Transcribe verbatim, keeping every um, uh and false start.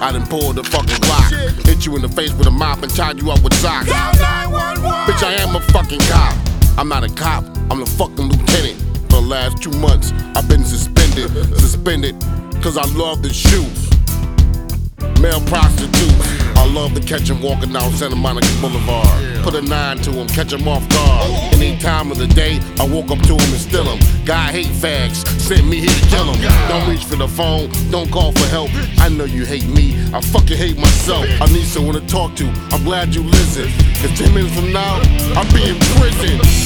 I done pulled the fucking Glock, hit you in the face with a mop and tied you up with socks. Bitch, I am a fucking cop. I'm not a cop, I'm the fucking lieutenant. For the last two months, I've been suspended, suspended, cause I love to shoot male prostitutes. I love to catch him walking down Santa Monica Boulevard. Put a nine to him, catch him off guard. Any time of the day, I walk up to him and steal him. Guy hate fags, sent me here to kill him. Don't reach for the phone, don't call for help. I know you hate me, I fucking hate myself. I need someone to talk to, I'm glad you listen. Cause ten minutes from now, I'll be in prison.